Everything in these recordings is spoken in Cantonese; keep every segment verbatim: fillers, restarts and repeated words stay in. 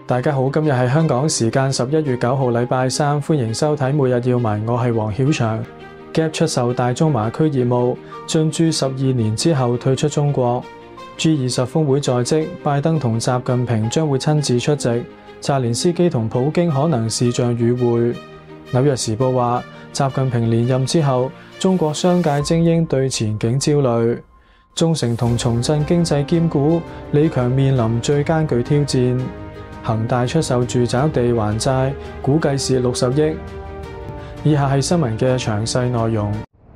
大家好，今日係香港時間十一月九號禮拜三，歡迎收睇每日要聞，我係黃曉翔。G A P 出售大中華區業務，進駐十二年之後退出中國。G 二十峰會在即，拜登同習近平將會親自出席，澤連斯基同普京可能視像與會。紐約時報話，習近平連任之後，中國商界精英對前景焦慮。忠誠同重振經濟兼顧，李強面臨最艱巨挑戰。恒大出售住宅地還債，估計是六十億。以下係新聞嘅詳細內容。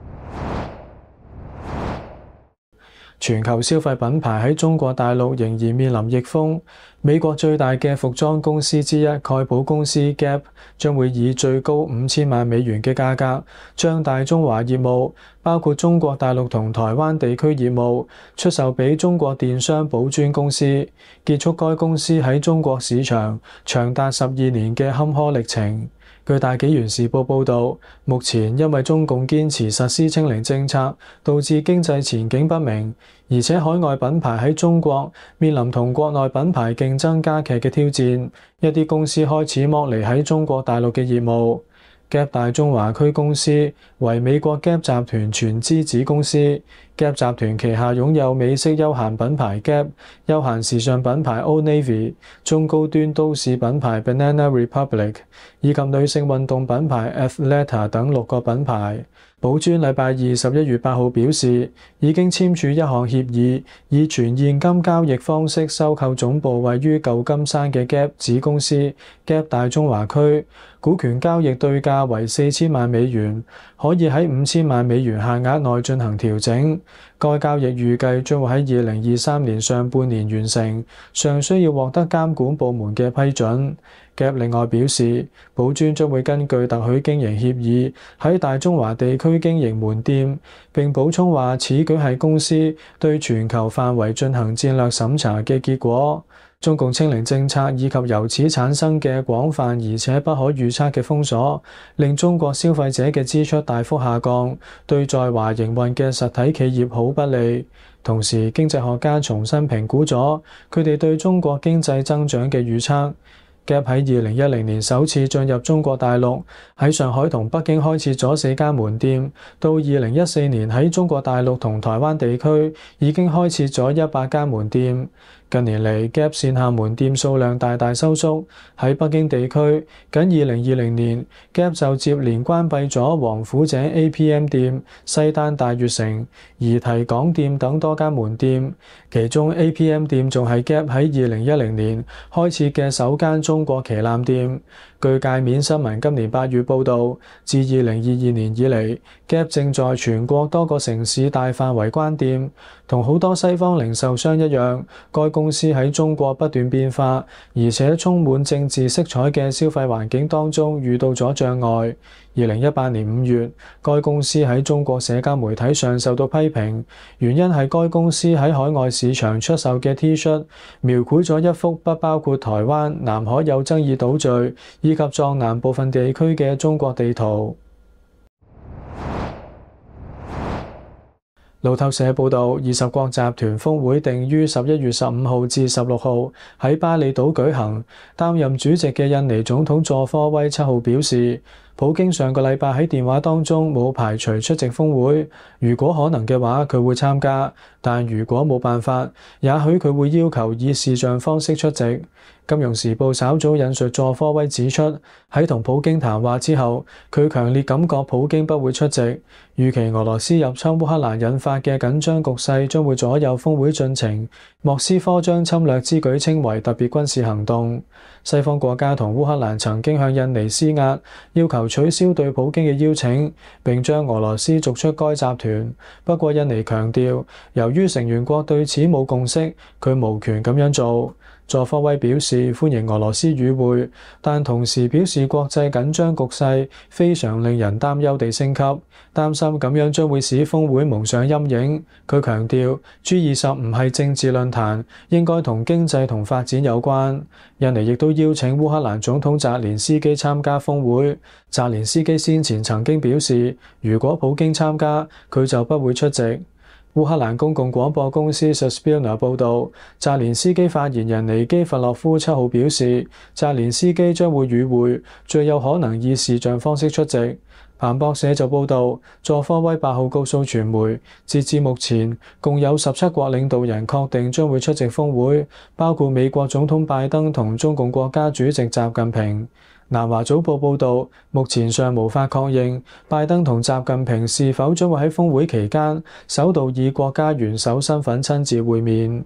全球消費品牌喺中國大陸仍然面臨逆風。美國最大嘅服裝公司之一蓋普公司 Gap 將會以最高五千萬美元嘅價格，將大中華業務，包括中國大陸同台灣地區業務，出售俾中國電商寶尊公司，結束該公司喺中國市場長達十二年嘅坎坷歷程。據大紀元時報報導，目前因為中共堅持實施清零政策，導致經濟前景不明，而且海外品牌喺中國面臨同國內品牌競爭加劇嘅挑戰，一啲公司開始剝離喺中國大陸嘅業務。Gap 大中華區公司為美國 Gap 集團全資子公司。Gap 集團旗下擁有美式休閒品牌 Gap、休閒時尚品牌 Old Navy、中高端都市品牌 Banana Republic 以及女性運動品牌 Athleta 等六個品牌。寶尊禮拜二十一月八號表示，已經簽署一項協議，以全現金交易方式收購總部位於舊金山嘅 Gap 子公司 Gap 大中華區，股權交易對價為四千萬美元，可以喺五千萬美元限額內進行調整。該交易預計將會喺二零二三年上半年完成，尚需要獲得監管部門嘅批准。Gap 另外表示，寶尊將會根據特許經營協議喺大中華地區經營門店，並補充話此舉係公司對全球範圍進行戰略審查嘅結果。中共清零政策以及由此產生嘅廣泛而且不可預測嘅封鎖，令中國消費者嘅支出大幅下降，對在華營運嘅實體企業好不利。同時，經濟學家重新評估咗佢哋對中國經濟增長嘅預測。Gap 喺二零一零年首次進入中國大陸，喺上海同北京開設咗四間門店，到二零一四年喺中國大陸同台灣地區已經開設咗一百間門店。近年嚟 Gap 線下門店數量大大收縮，喺北京地區，僅二零二零年 Gap 就接連關閉咗王府井 A P M 店、西單大悅城、怡提港店等多間門店，其中 A P M 店仲係 Gap 喺二零一零年開設嘅首間中國旗艦店。據界面新聞今年八月報導，自二零二二年以嚟 Gap 正在全國多個城市大範圍關店，同好多西方零售商一樣，該公司喺中國不斷變化，而且充滿政治色彩嘅消費環境當中遇到咗障礙。二零一八年五月，該公司喺中國社交媒體上受到批評，原因係該公司喺海外市場出售嘅 T 恤描繪咗一幅不包括台灣、南海有爭議島嶼以及藏南部分地區嘅中國地圖。路透社報導，二十國集團峰會定於十一月十五號至十六號喺巴厘島舉行。擔任主席嘅印尼總統佐科威七號表示，普京上個禮拜喺電話當中冇排除出席峰會，如果可能嘅話，佢會參加，但如果冇辦法，也許佢會要求以視像方式出席。金融時報稍早引述佐科威指出，喺同普京談話之後，佢強烈感覺普京不會出席，預期俄羅斯入侵烏克蘭引發嘅緊張局勢將會左右峰會進程。莫斯科將侵略之舉稱為特別軍事行動。西方國家同烏克蘭曾經向印尼施壓，要求取消對普京嘅邀請，並將俄羅斯逐出該集團。不過印尼強調，由於成員國對此冇共識，佢無權咁樣做。佐科威表示歡迎俄羅斯與會，但同時表示國際緊張局勢非常令人擔憂地升級，擔心咁樣將會使峰會蒙上陰影。佢強調 G 二十唔係政治論壇，應該同經濟同發展有關。印尼亦都邀請烏克蘭總統澤連斯基參加峰會。澤連斯基先前曾經表示，如果普京參加，佢就不會出席。 烏克蘭公共廣播公司 Suspilna 報導，澤連斯基發言人尼基弗洛夫七號表示，澤連斯基將會與會，最有可能以視像方式出席。彭博社就報導，佐科威八號告訴傳媒，截至目前，共有十七國領導人確定將會出席峰會，包括美國總統拜登同中共國家主席習近平。南華早報報導，目前尚無法確認拜登同習近平是否將會喺峰會期間首度以國家元首身份親自會面。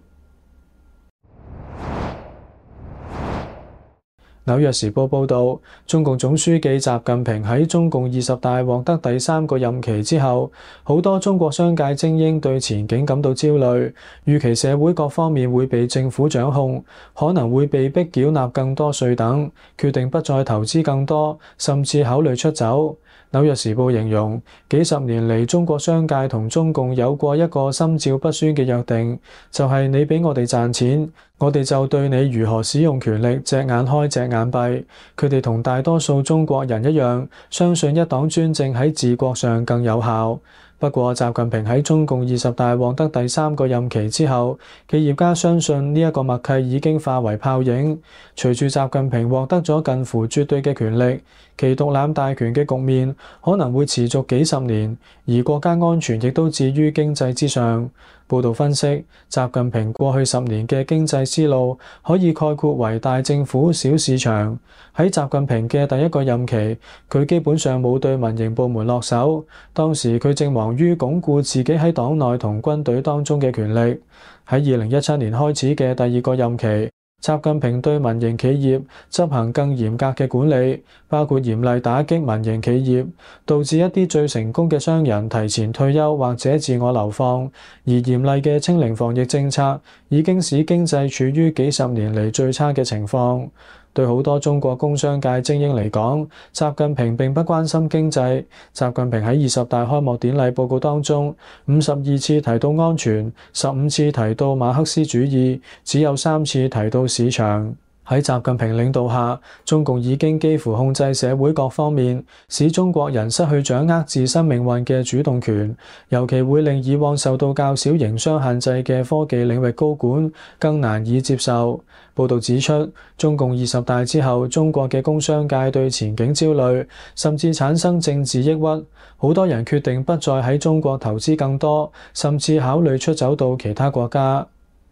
紐約時報報導，中共總書記習近平喺中共二十大獲得第三個任期之後，好多中國商界精英對前景感到焦慮，預期社會各方面會被政府掌控，可能會被逼繳納更多稅等，決定不再投資更多，甚至考慮出走。紐約時報形容，幾十年嚟中國商界同中共有過一個心照不宣嘅約定，就係你俾我哋賺錢，我哋就對你如何使用權力隻眼開隻眼閉。佢哋同大多數中國人一樣，相信一黨專政喺治國上更有效。不過，習近平喺中共二十大獲得第三個任期之後，企業家相信呢一個默契已經化為泡影。隨住習近平獲得咗近乎絕對嘅權力，其獨攬大權嘅局面可能會持續幾十年，而國家安全亦都置於經濟之上。報導分析，習近平過去十年嘅經濟思路可以概括為大政府、小市場。喺習近平嘅第一個任期，佢基本上冇對民營部門落手，當時佢正忙於鞏固自己喺黨內同軍隊當中嘅權力。喺二零一七年開始嘅第二個任期，習近平對民營企業執行更嚴格嘅管理，包括嚴厲打擊民營企業，導致一啲最成功嘅商人提前退休或者自我流放。而嚴厲嘅清零防疫政策已經使經濟處於幾十年嚟最差嘅情況。對好多中國工商界精英嚟講，習近平並不關心經濟。習近平喺二十大開幕典禮報告當中，五十二次提到安全，十五次提到馬克思主義，只有三次提到市場。喺習近平領導下，中共已經幾乎控制社會各方面，使中國人失去掌握自身命運嘅主動權，尤其會令以往受到較少營商限制嘅科技領域高管更難以接受。報導指出，中共二十大之後，中國嘅工商界對前景焦慮，甚至產生政治抑鬱，好多人決定不再喺中國投資更多，甚至考慮出走到其他國家。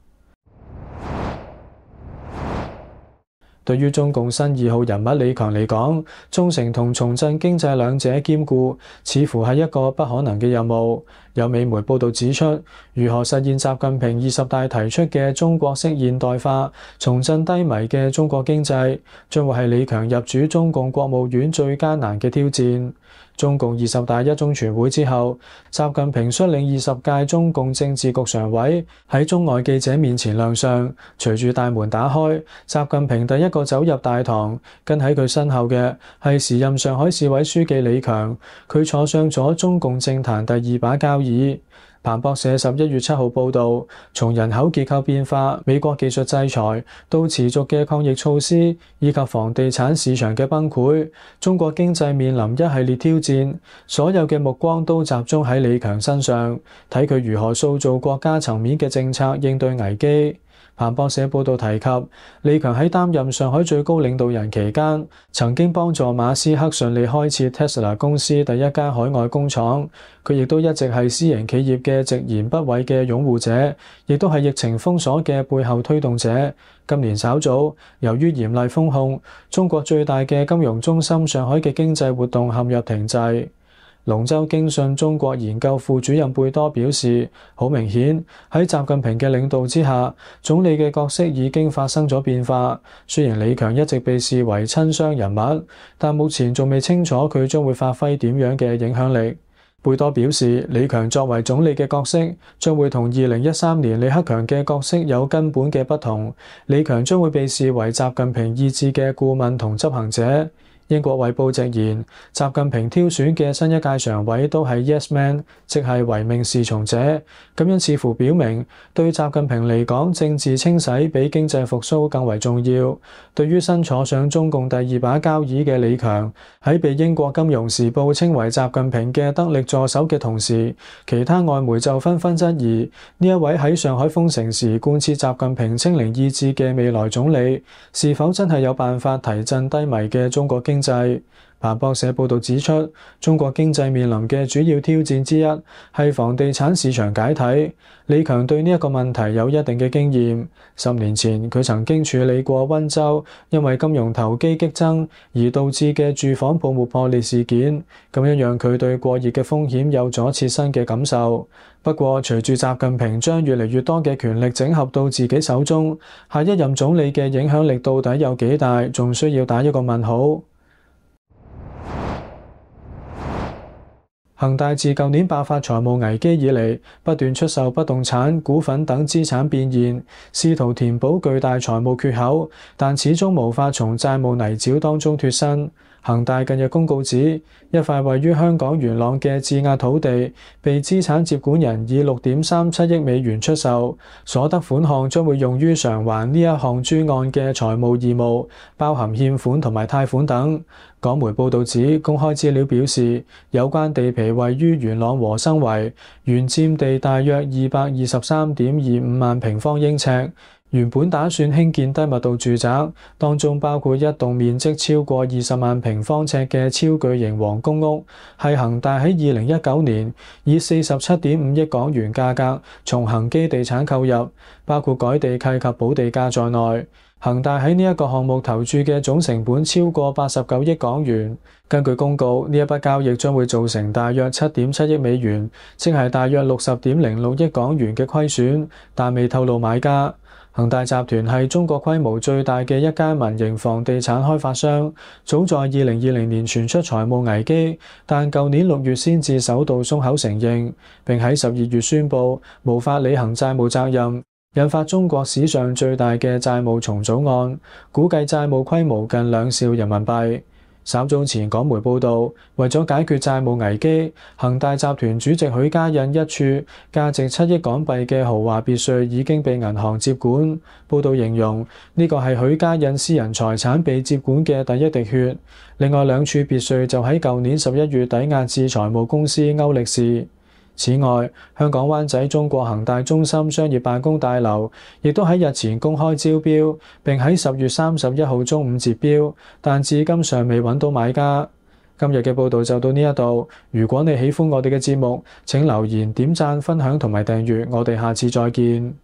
對於中共新二號人物李強嚟講，忠誠同重振經濟兩者兼顧，似乎係一個不可能嘅任務。有美媒報導指出，如何實現習近平二十大提出嘅中國式現代化、重振低迷嘅中國經濟，將會係李強入主中共國務院最艱難嘅挑戰。中共二十大一中全會之後，習近平率領二十屆中共政治局常委喺中外記者面前亮相。隨住大門打開，習近平第一個走入大堂，跟喺佢身後嘅係時任上海市委書記李強，佢坐上咗中共政壇第二把交椅。彭博社十一月七號報導，從人口結構變化、美國技術制裁到持續嘅抗疫措施，以及房地產市場嘅崩潰，中國經濟面臨一系列挑戰。所有嘅目光都集中喺李強身上，睇佢如何塑造國家層面嘅政策應對危機。彭博社報導提及，李強喺擔任上海最高領導人期間，曾經幫助馬斯克順利開設 Tesla 公司第一間海外工廠。佢亦都一直係私營企業嘅直言不諱嘅擁護者，亦都係疫情封鎖嘅背後推動者。今年稍早，由於嚴厲封控，中國最大嘅金融中心上海嘅經濟活動陷入停滯。龍州經信中國研究副主任貝多表示，好明顯喺習近平嘅領導之下，總理嘅角色已經發生咗變化。雖然李強一直被視為親商人物，但目前仲未清楚佢將會發揮點樣嘅影響力。貝多表示，李強作為總理嘅角色將會同二零一三年李克強嘅角色有根本嘅不同。李強將會被視為習近平意志嘅顧問同執行者， 英國衛報直言，習近平挑選嘅新一屆常委都係 Yes Man， 即係唯命是從者。咁樣似乎表明，對習近平嚟講，政治清洗比經濟復甦更為重要。對於新坐上中共第二把交椅嘅李強，喺被英國金融時報稱為習近平嘅得力助手嘅同時，其他外媒就紛紛質疑呢一位喺上海封城時貫徹習近平清零意志嘅未來總理，是否真係有辦法提振低迷嘅中國經濟。彭博社報導指出，中國經濟面臨嘅主要挑戰之一係房地產市場解體。李強對呢一個問題有一定嘅經驗。十年前，佢曾經處理過溫州因為金融投機激增而導致嘅住房泡沫破裂事件，咁樣讓佢對過熱嘅風險有咗切身嘅感受。不過，隨住習近平將越嚟越多嘅權力整合到自己手中，下一任總理嘅影響力到底有幾大，仲需要打一個問號。恒大自舊年爆發財務危機以嚟，不斷出售不動產、股份等資產變現，試圖填補巨大財務缺口，但始終無法從債務泥沼當中脫身。恒大近日公告指，一塊位於香港元朗嘅質押土地被資產接管人以六點三七億美元出售，所得款項將會用於償還呢一項專案嘅財務義務，包含欠款同埋貸款等。港媒報導指，公開資料表示，有關地皮位於元朗和生圍，原佔地大約二百二十三點二五萬平方英尺。原本打算興建低密度住宅，當中包括一棟面積超過二十萬平方尺嘅超巨型皇宮屋，係恒大喺二零一九年以四十七點五億港元價格從恒基地產購入，包括改地契及補地價在內。恒大喺呢一個項目投注嘅總成本超過八十九億港元。根據公告，呢一筆交易將會造成大約七點七億美元，即係大約六十點零六億港元嘅虧損，但未透露買家。恒大集團係中國規模最大嘅一間民營房地產開發商，早在二零二零年傳出財務危機，但舊年六月先至首度鬆口承認，並喺十二月宣布無法履行債務責任，引發中國史上最大嘅債務重組案，估計債務規模近兩兆人民幣。稍早前港媒報導，為咗解決債務危機，恒大集團主席許家印一處價值七億港幣嘅豪華別墅已經被銀行接管。報導形容呢個係許家印私人財產被接管嘅第一滴血。另外兩處別墅就喺舊年十一月抵押至財務公司歐力士。此外，香港灣仔中國恒大中心商業辦公大樓亦都喺日前公開招標，並喺十月三十一號中午截標，但至今尚未揾到買家。今日嘅報導就到呢一度。如果你喜歡我哋嘅節目，請留言、點讚、分享同埋訂閱。我哋下次再見。